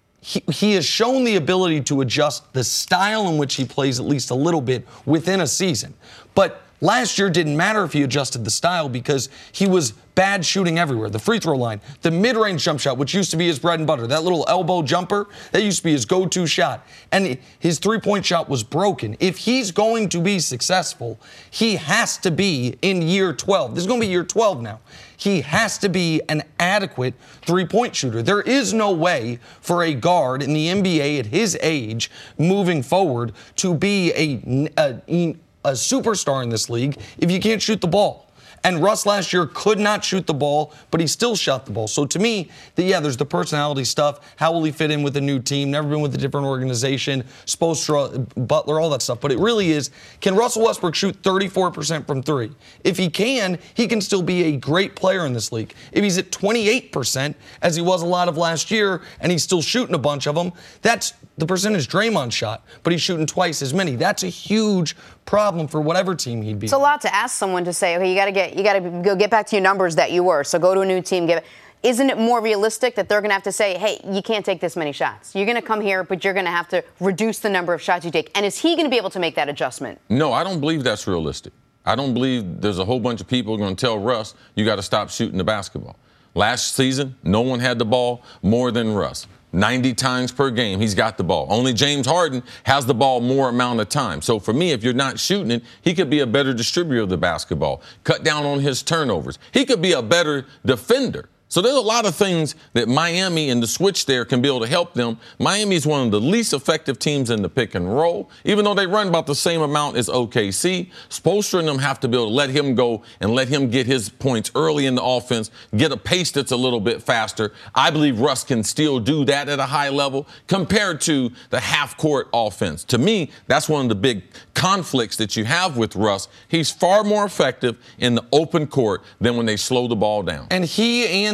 he has shown the ability to adjust the style in which he plays at least a little bit within a season. But last year didn't matter if he adjusted the style because he was bad shooting everywhere. The free throw line, the mid-range jump shot, which used to be his bread and butter, that little elbow jumper, that used to be his go-to shot. And his three-point shot was broken. If he's going to be successful, he has to be in year 12. This is going to be year 12 now. He has to be an adequate three-point shooter. There is no way for a guard in the NBA at his age moving forward to be a superstar in this league if you can't shoot the ball. And Russ last year could not shoot the ball, but he still shot the ball. So to me, there's the personality stuff. How will he fit in with a new team? Never been with a different organization. Spoelstra, Butler, all that stuff. But it really is, can Russell Westbrook shoot 34% from three? If he can still be a great player in this league. If he's at 28%, as he was a lot of last year, and he's still shooting a bunch of them, that's the percentage Draymond shot, but he's shooting twice as many. That's a huge problem for whatever team he'd be. It's a lot to ask someone to say, okay, you got to go get back to your numbers that you were. So go to a new team. Isn't it more realistic that they're going to have to say, hey, you can't take this many shots. You're going to come here, but you're going to have to reduce the number of shots you take. And is he going to be able to make that adjustment? No, I don't believe that's realistic. I don't believe there's a whole bunch of people going to tell Russ, you got to stop shooting the basketball. Last season, no one had the ball more than Russ. 90 times per game, he's got the ball. Only James Harden has the ball more amount of time. So for me, if you're not shooting it, he could be a better distributor of the basketball, cut down on his turnovers. He could be a better defender. So there's a lot of things that Miami and the switch there can be able to help them. Miami is one of the least effective teams in the pick and roll, even though they run about the same amount as OKC. Spoelstra and them have to be able to let him go and let him get his points early in the offense, get a pace that's a little bit faster. I believe Russ can still do that at a high level compared to the half-court offense. To me, that's one of the big conflicts that you have with Russ. He's far more effective in the open court than when they slow the ball down. And he and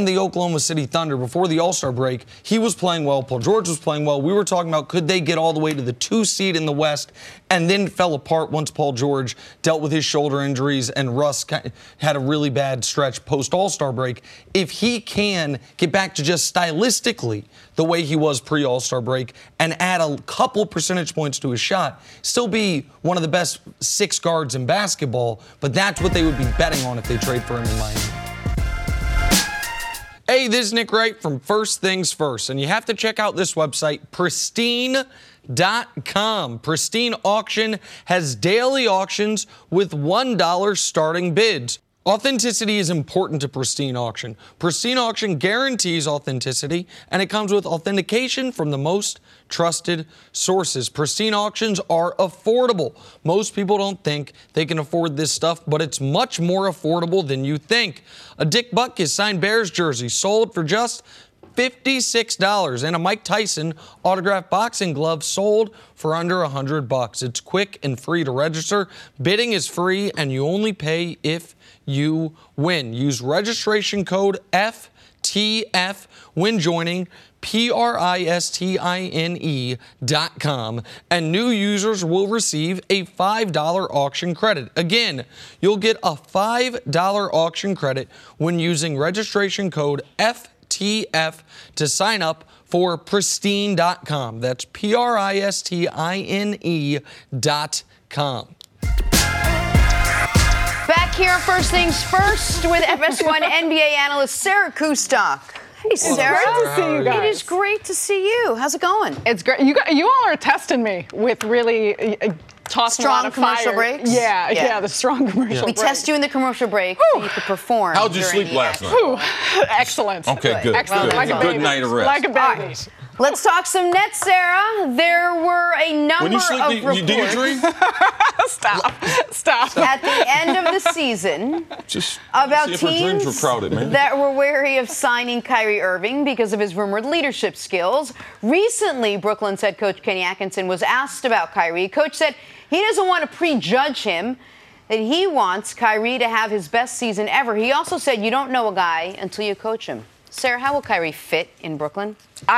and the Oklahoma City Thunder before the All-Star break, he was playing well. Paul George was playing well. We were talking about could they get all the way to the 2 seed in the West, and then fell apart once Paul George dealt with his shoulder injuries and Russ had a really bad stretch post-All-Star break. If he can get back to just stylistically the way he was pre-All-Star break and add a couple percentage points to his shot, still be one of the best 6 guards in basketball, but that's what they would be betting on if they trade for him in Miami. Hey, this is Nick Wright from First Things First, and you have to check out this website, Pristine.com. Pristine Auction has daily auctions with $1 starting bids. Authenticity is important to Pristine Auction. Pristine Auction guarantees authenticity, and it comes with authentication from the most trusted sources. Pristine Auctions are affordable. Most people don't think they can afford this stuff, but it's much more affordable than you think. A Dick Butkus signed Bears jersey sold for just $56, and a Mike Tyson autographed boxing glove sold for under $100. It's quick and free to register. Bidding is free, and you only pay if you win. Use registration code FTF when joining Pristine.com, and new users will receive a $5 auction credit. Again, you'll get a $5 auction credit when using registration code FTF to sign up for Pristine.com. That's Pristine.com. Back here, First Things First, with FS1 NBA analyst Sarah Kustok. Hey, Sarah. Great to see you guys. It is great to see you. How's it going? It's great. You all are testing me with really tossing a lot of commercial fire. breaks? Yeah, the strong commercial breaks. We test you in the commercial break so you could perform. How'd you sleep last night? Excellent. Okay, good. Excellent. Good. Like a Good baby. night of rest. Like a baby. Let's talk some Nets, Sarah. There were a number When you sleep, of do reports you dream? Stop. at the end of the season Just about see if our dreams teams were crowded, man. that were wary of signing Kyrie Irving because of his rumored leadership skills. Recently, Brooklyn's head coach Kenny Atkinson was asked about Kyrie. Coach said he doesn't want to prejudge him, that he wants Kyrie to have his best season ever. He also said you don't know a guy until you coach him. Sarah, how will Kyrie fit in Brooklyn?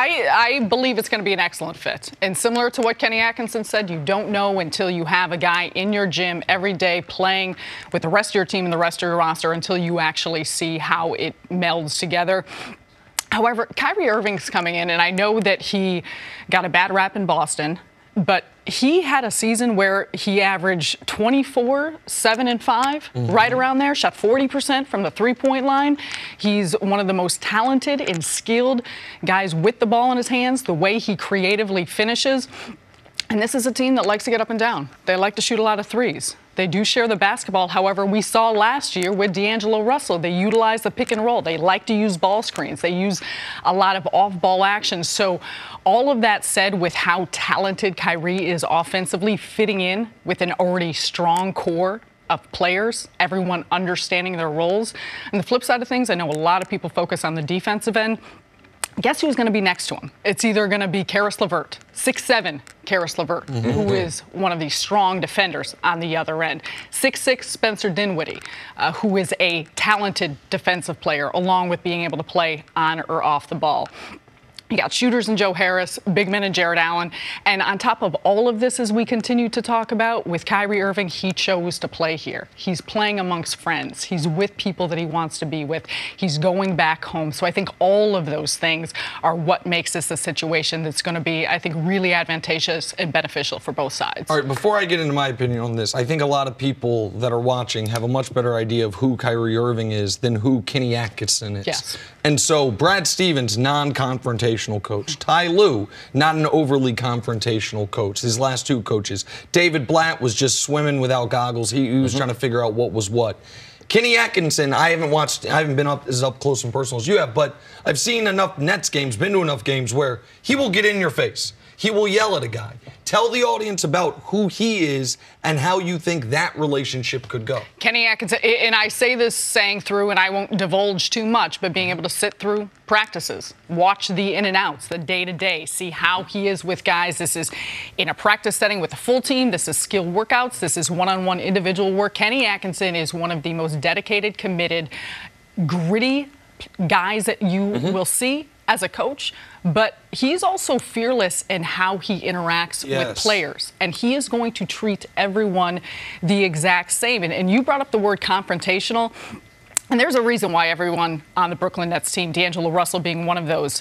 I believe it's going to be an excellent fit. And similar to what Kenny Atkinson said, you don't know until you have a guy in your gym every day playing with the rest of your team and the rest of your roster until you actually see how it melds together. However, Kyrie Irving's coming in, and I know that he got a bad rap in Boston, but he had a season where he averaged 24, 7, and 5, right around there, shot 40% from the three-point line. He's one of the most talented and skilled guys with the ball in his hands, the way he creatively finishes. And this is a team that likes to get up and down. They like to shoot a lot of threes. They do share the basketball. However, we saw last year with D'Angelo Russell, they utilize the pick and roll. They like to use ball screens. They use a lot of off-ball action. So all of that said, with how talented Kyrie is offensively, fitting in with an already strong core of players, everyone understanding their roles. And the flip side of things, I know a lot of people focus on the defensive end. Guess who's going to be next to him? It's either going to be Karis LeVert, 6'7" Karis LeVert, who is one of the strong defenders on the other end. 6'6" Spencer Dinwiddie, who is a talented defensive player, along with being able to play on or off the ball. You got shooters in Joe Harris, big men in Jared Allen. And on top of all of this, as we continue to talk about, with Kyrie Irving, he chose to play here. He's playing amongst friends. He's with people that he wants to be with. He's going back home. So I think all of those things are what makes this a situation that's going to be, I think, really advantageous and beneficial for both sides. All right, before I get into my opinion on this, I think a lot of people that are watching have a much better idea of who Kyrie Irving is than who Kenny Atkinson is. Yes. And so Brad Stevens, non-confrontational coach. Ty Lue, not an overly confrontational coach. His last 2 coaches. David Blatt was just swimming without goggles. He was trying to figure out what was what. Kenny Atkinson, I haven't been as up close and personal as you have, but I've seen enough Nets games, been to enough games where he will get in your face. He will yell at a guy. Tell the audience about who he is and how you think that relationship could go. Kenny Atkinson, and I say this saying through, and I won't divulge too much, but being able to sit through practices, watch the in and outs, the day-to-day, see how he is with guys. This is in a practice setting with a full team. This is skill workouts. This is one-on-one individual work. Kenny Atkinson is one of the most dedicated, committed, gritty guys that you will see as a coach, but he's also fearless in how he interacts with players. And he is going to treat everyone the exact same. And you brought up the word confrontational. And there's a reason why everyone on the Brooklyn Nets team, D'Angelo Russell being one of those,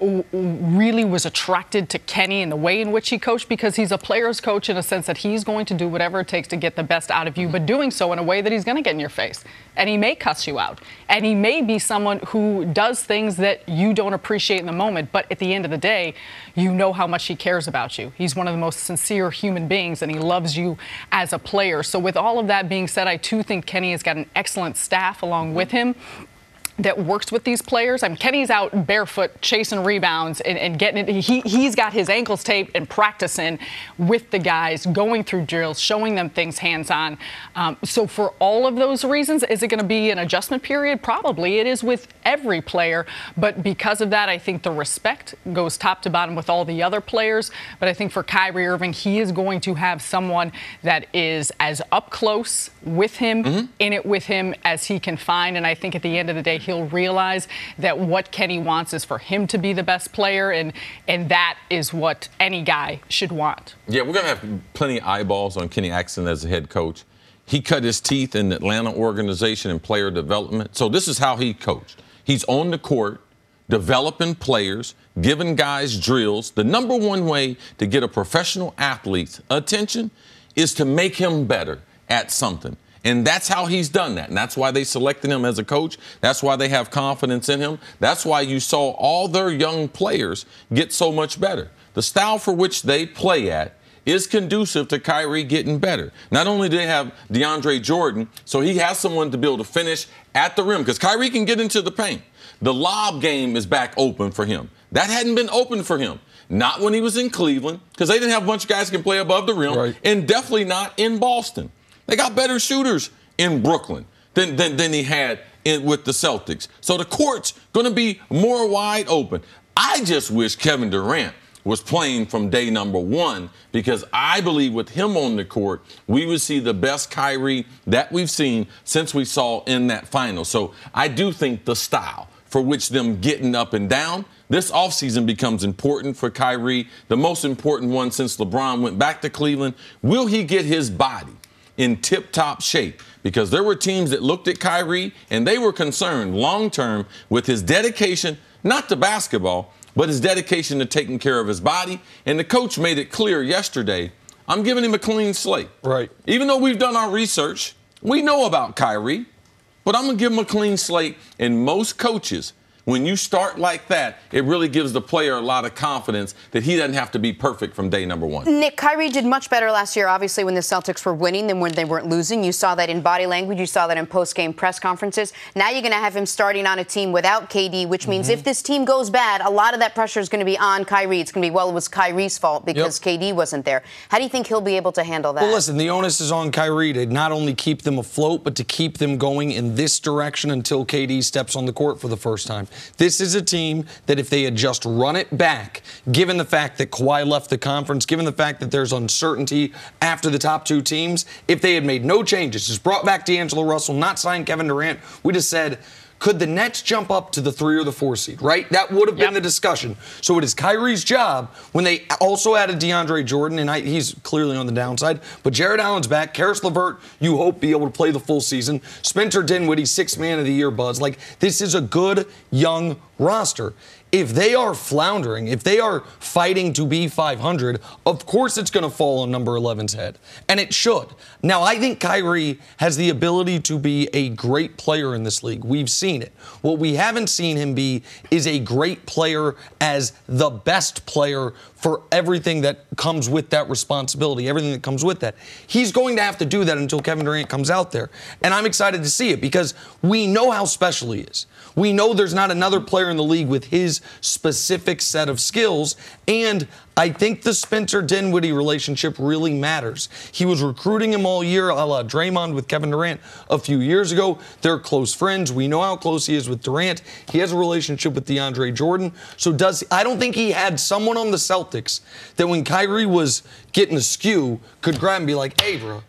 really was attracted to Kenny and the way in which he coached, because he's a player's coach in a sense that he's going to do whatever it takes to get the best out of you, but doing so in a way that he's going to get in your face. And he may cuss you out. And he may be someone who does things that you don't appreciate in the moment, but at the end of the day, you know how much he cares about you. He's one of the most sincere human beings, and he loves you as a player. So with all of that being said, I too think Kenny has got an excellent staff along with him that works with these players. I mean, Kenny's out barefoot chasing rebounds and getting it. He's got his ankles taped and practicing with the guys, going through drills, showing them things hands-on. So for all of those reasons, is it going to be an adjustment period? Probably. It is with every player. But because of that, I think the respect goes top to bottom with all the other players. But I think for Kyrie Irving, he is going to have someone that is as up close with him, in it with him as he can find. And I think at the end of the day, he'll realize that what Kenny wants is for him to be the best player, and that is what any guy should want. Yeah, we're going to have plenty of eyeballs on Kenny Atkinson as a head coach. He cut his teeth in the Atlanta organization and player development. So this is how he coached. He's on the court, developing players, giving guys drills. The number one way to get a professional athlete's attention is to make him better at something. And that's how he's done that. And that's why they selected him as a coach. That's why they have confidence in him. That's why you saw all their young players get so much better. The style for which they play at is conducive to Kyrie getting better. Not only do they have DeAndre Jordan, so he has someone to be able to finish at the rim, because Kyrie can get into the paint. The lob game is back open for him. That hadn't been open for him. Not when he was in Cleveland, because they didn't have a bunch of guys who can play above the rim, and definitely not in Boston. They got better shooters in Brooklyn than he had with the Celtics. So the court's going to be more wide open. I just wish Kevin Durant was playing from day number one, because I believe with him on the court, we would see the best Kyrie that we've seen since we saw in that final. So I do think the style for which them getting up and down this offseason becomes important for Kyrie, the most important one since LeBron went back to Cleveland. Will he get his body in tip-top shape? Because there were teams that looked at Kyrie and they were concerned long-term with his dedication, not to basketball, but his dedication to taking care of his body. And the coach made it clear yesterday, I'm giving him a clean slate. Right. Even though we've done our research, we know about Kyrie, but I'm going to give him a clean slate. And most coaches, when you start like that, it really gives the player a lot of confidence that he doesn't have to be perfect from day number one. Nick, Kyrie did much better last year, obviously, when the Celtics were winning than when they weren't losing. You saw that in body language. You saw that in post-game press conferences. Now you're going to have him starting on a team without KD, which means if this team goes bad, a lot of that pressure is going to be on Kyrie. It's going to be, well, it was Kyrie's fault because KD wasn't there. How do you think he'll be able to handle that? Well, listen, the onus is on Kyrie to not only keep them afloat, but to keep them going in this direction until KD steps on the court for the first time. This is a team that if they had just run it back, given the fact that Kawhi left the conference, given the fact that there's uncertainty after the top two teams, if they had made no changes, just brought back D'Angelo Russell, not signed Kevin Durant, we just said, could the Nets jump up to the 3 or the 4 seed, right? That would have been the discussion. So it is Kyrie's job when they also added DeAndre Jordan, and he's clearly on the downside, but Jared Allen's back. Karis LeVert, you hope, be able to play the full season. Spencer Dinwiddie, 6th Man of the Year buzz. Like, this is a good, young roster. If they are floundering, if they are fighting to be 500, of course it's going to fall on number 11's head. And it should. Now, I think Kyrie has the ability to be a great player in this league. We've seen it. What we haven't seen him be is a great player as the best player for everything that comes with that responsibility, everything that comes with that. He's going to have to do that until Kevin Durant comes out there. And I'm excited to see it because we know how special he is. We know there's not another player in the league with his specific set of skills, and I think the Spencer Dinwiddie relationship really matters. He was recruiting him all year, a la Draymond with Kevin Durant a few years ago. They're close friends. We know how close he is with Durant. He has a relationship with DeAndre Jordan. So I don't think he had someone on the Celtics that when Kyrie was getting askew could grab and be like, hey, bro,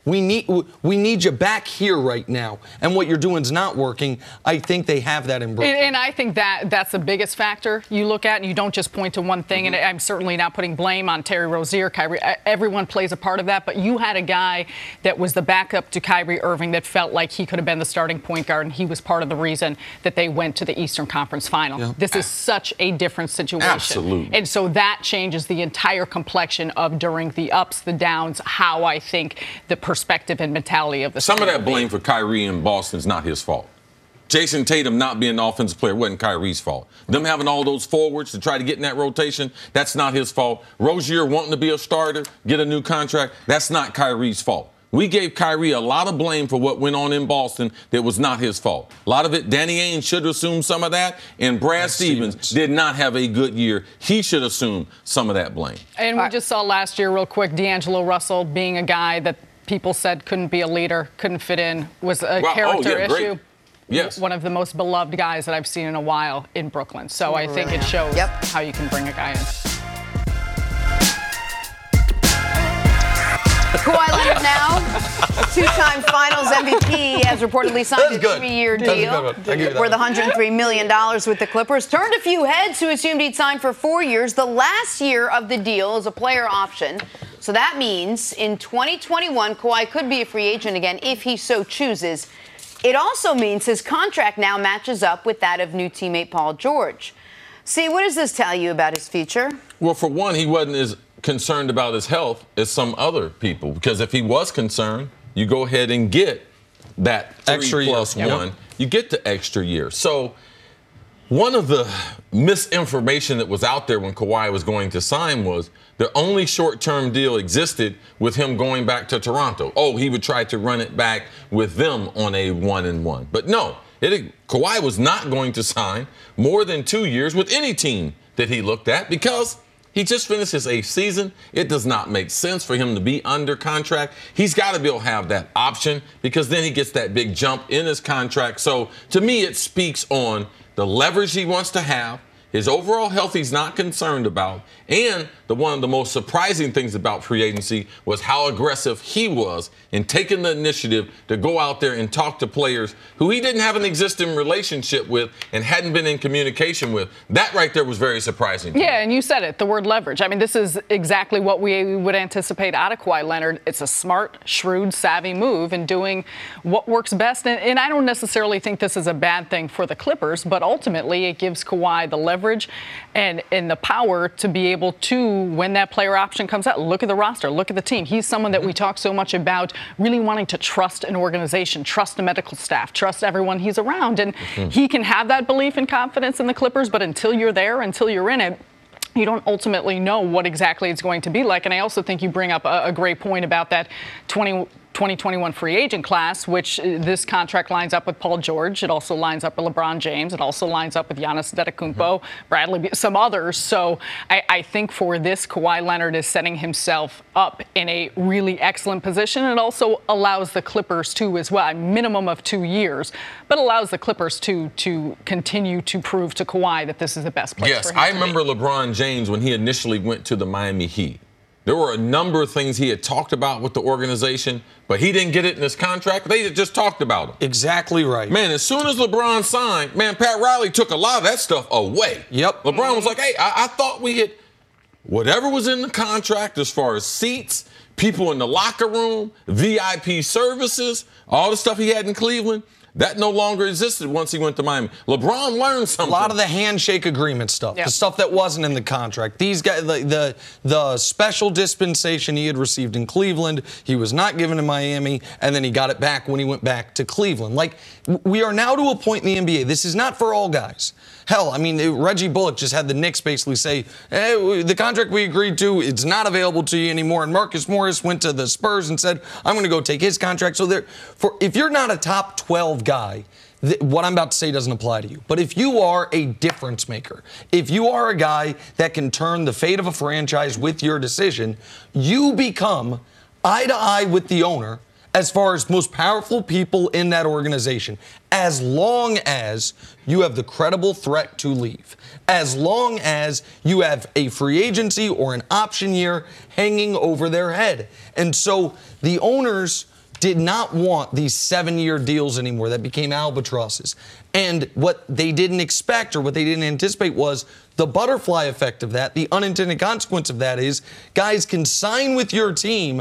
we need you back here right now. And what you're doing is not working. I think they have that in Brooklyn. And I think that's the biggest factor you look at, and you don't just point to one thing. And I'm certainly not putting blame on Terry Rozier, Kyrie. Everyone plays a part of that. But you had a guy that was the backup to Kyrie Irving that felt like he could have been the starting point guard, and he was part of the reason that they went to the Eastern Conference Final. Yeah. This is such a different situation. Absolutely. And so that changes the entire complexion of during the ups, the downs, how I think the perspective and mentality of the Some of that blame for Kyrie in Boston is not his fault. Jason Tatum not being an offensive player wasn't Kyrie's fault. Them having all those forwards to try to get in that rotation, that's not his fault. Rozier wanting to be a starter, get a new contract, that's not Kyrie's fault. We gave Kyrie a lot of blame for what went on in Boston that was not his fault. A lot of it, Danny Ainge should assume some of that, and Brad Stevens did not have a good year. He should assume some of that blame. And we just saw last year, real quick, D'Angelo Russell being a guy that people said couldn't be a leader, couldn't fit in, was a character issue. Great. Yes. One of the most beloved guys that I've seen in a while in Brooklyn. So I think it shows how you can bring a guy in. Kawhi Leonard now, two-time Finals MVP, has reportedly signed a 3-year deal worth $103 million with the Clippers. Turned a few heads who assumed he'd sign for 4 years. The last year of the deal is a player option. So that means in 2021, Kawhi could be a free agent again if he so chooses. It also means his contract now matches up with that of new teammate Paul George. See, what does this tell you about his future? Well, for one, he wasn't as concerned about his health as some other people, because if he was concerned, you go ahead and get that extra 3+1. You get the extra year. So one of the misinformation that was out there when Kawhi was going to sign was the only short-term deal existed with him going back to Toronto. Oh, he would try to run it back with them on a 1-and-1. But no, Kawhi was not going to sign more than 2 years with any team that he looked at, because he just finished his 8th season. It does not make sense for him to be under contract. He's got to be able to have that option, because then he gets that big jump in his contract. So to me, it speaks on the leverage he wants to have, his overall health he's not concerned about, and one of the most surprising things about free agency was how aggressive he was in taking the initiative to go out there and talk to players who he didn't have an existing relationship with and hadn't been in communication with. That right there was very surprising. Yeah, and you said it, the word leverage. I mean, this is exactly what we would anticipate out of Kawhi Leonard. It's a smart, shrewd, savvy move in doing what works best. And I don't necessarily think this is a bad thing for the Clippers, but ultimately it gives Kawhi the leverage and the power to be able to, when that player option comes out, look at the roster, look at the team. He's someone that we talk so much about really wanting to trust an organization, trust the medical staff, trust everyone he's around. And he can have that belief and confidence in the Clippers, but until you're there, until you're in it, you don't ultimately know what exactly it's going to be like. And I also think you bring up a great point about that 2021 free agent class, which this contract lines up with Paul George. It also lines up with LeBron James. It also lines up with Giannis Antetokounmpo, Bradley, some others. So I think for this, Kawhi Leonard is setting himself up in a really excellent position. It also allows the Clippers to, as well, a minimum of 2 years, but allows the Clippers to continue to prove to Kawhi that this is the best place for him. Yes, I remember LeBron James when he initially went to the Miami Heat. There were a number of things he had talked about with the organization, but he didn't get it in his contract. They had just talked about him. Exactly right. Man, as soon as LeBron signed, Pat Riley took a lot of that stuff away. Yep. LeBron was like, hey, I thought we had whatever was in the contract as far as seats, people in the locker room, VIP services, all the stuff he had in Cleveland. That no longer existed once he went to Miami. LeBron learned something. A lot of the handshake agreement stuff, the stuff that wasn't in the contract. These guys, the special dispensation he had received in Cleveland, he was not given in Miami, and then he got it back when he went back to Cleveland. Like, we are now to a point in the NBA. This is not for all guys. Hell, I mean, Reggie Bullock just had the Knicks basically say, hey, the contract we agreed to, it's not available to you anymore. And Marcus Morris went to the Spurs and said, I'm going to go take his contract. So if you're not a top 12 guy, what I'm about to say doesn't apply to you. But if you are a difference maker, if you are a guy that can turn the fate of a franchise with your decision, you become eye to eye with the owner as far as most powerful people in that organization, as long as you have the credible threat to leave, as long as you have a free agency or an option year hanging over their head. And so the owners did not want these 7-year deals anymore that became albatrosses. And what they didn't expect or what they didn't anticipate was the butterfly effect of that. The unintended consequence of that is guys can sign with your team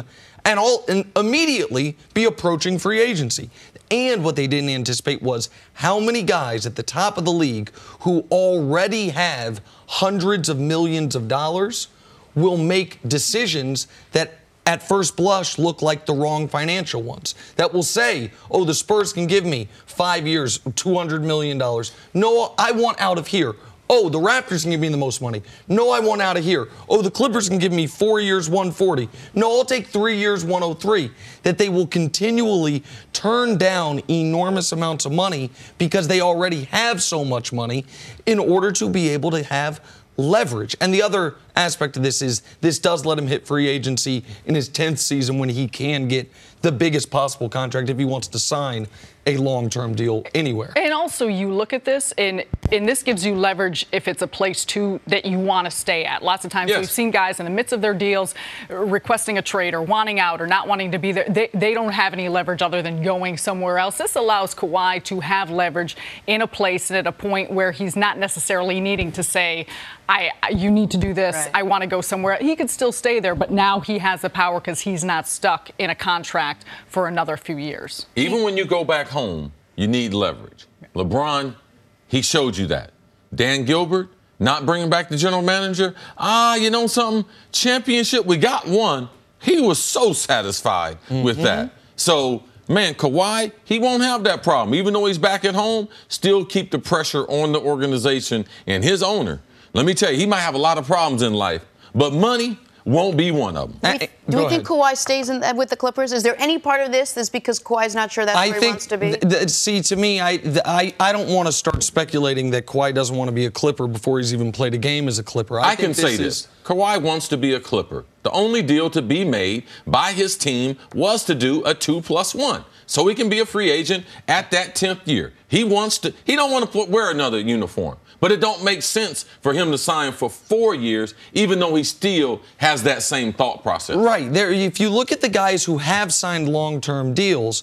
and immediately be approaching free agency. And what they didn't anticipate was how many guys at the top of the league who already have hundreds of millions of dollars will make decisions that at first blush look like the wrong financial ones. That will say, oh, the Spurs can give me 5 years, $200 million. No, I want out of here. Oh, the Raptors can give me the most money. No, I want out of here. Oh, the Clippers can give me 4 years, 140. No, I'll take 3 years, 103. That they will continually turn down enormous amounts of money because they already have so much money in order to be able to have leverage. And the other aspect of this is this does let him hit free agency in his 10th season when he can get the biggest possible contract if he wants to sign a long-term deal anywhere. And also you look at this, and this gives you leverage if it's a place, too, that you want to stay at. Lots of times we've seen guys in the midst of their deals requesting a trade or wanting out or not wanting to be there. They don't have any leverage other than going somewhere else. This allows Kawhi to have leverage in a place and at a point where he's not necessarily needing to say, you need to do this. Right. I want to go somewhere. He could still stay there, but now he has the power because he's not stuck in a contract for another few years. Even when you go back home, you need leverage. LeBron, he showed you that. Dan Gilbert, not bringing back the general manager. You know something? Championship, we got one. He was so satisfied with that. So, man, Kawhi, he won't have that problem. Even though he's back at home, still keep the pressure on the organization and his owner. Let me tell you, he might have a lot of problems in life, but money won't be one of them. Do we think Kawhi stays with the Clippers? Is there any part of this that's because Kawhi's not sure that's where he wants to be? See, to me, I don't want to start speculating that Kawhi doesn't want to be a Clipper before he's even played a game as a Clipper. I can say this. Kawhi wants to be a Clipper. The only deal to be made by his team was to do a 2+1. So he can be a free agent at that 10th year. He don't want to wear another uniform. But it don't make sense for him to sign for 4 years, even though he still has that same thought process. Right. If you look at the guys who have signed long-term deals,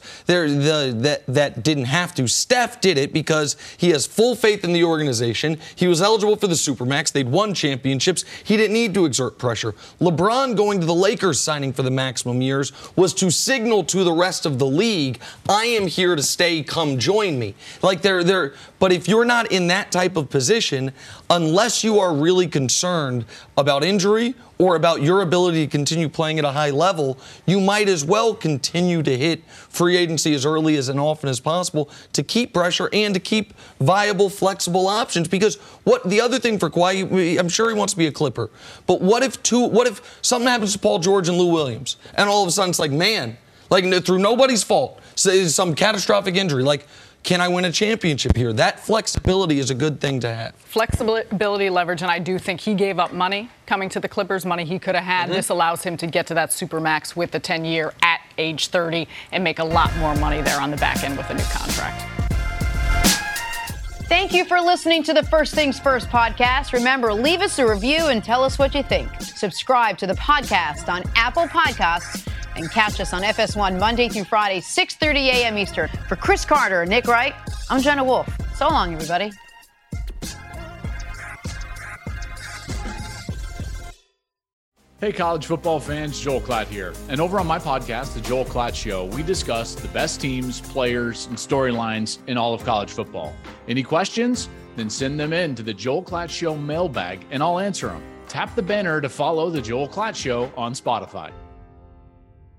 that didn't have to. Steph did it because he has full faith in the organization. He was eligible for the Supermax. They'd won championships. He didn't need to exert pressure. LeBron going to the Lakers signing for the maximum years was to signal to the rest of the league, I am here to stay, come join me. But if you're not in that type of position, unless you are really concerned about injury or about your ability to continue playing at a high level, you might as well continue to hit free agency as early as and often as possible to keep pressure and to keep viable, flexible options. Because the other thing for Kawhi, I'm sure he wants to be a Clipper, but what if something happens to Paul George and Lou Williams, and all of a sudden it's like, man, through nobody's fault, some catastrophic injury, can I win a championship here? That flexibility is a good thing to have. Flexibility, leverage, and I do think he gave up money coming to the Clippers, money he could have had. This allows him to get to that Supermax with the 10-year at age 30 and make a lot more money there on the back end with a new contract. Thank you for listening to the First Things First podcast. Remember, leave us a review and tell us what you think. Subscribe to the podcast on Apple Podcasts and catch us on FS1 Monday through Friday, 6:30 a.m. Eastern. For Chris Carter and Nick Wright, I'm Jenna Wolf. So long, everybody. Hey, college football fans, Joel Klatt here. And over on my podcast, The Joel Klatt Show, we discuss the best teams, players, and storylines in all of college football. Any questions? Then send them in to the Joel Klatt Show mailbag, and I'll answer them. Tap the banner to follow The Joel Klatt Show on Spotify.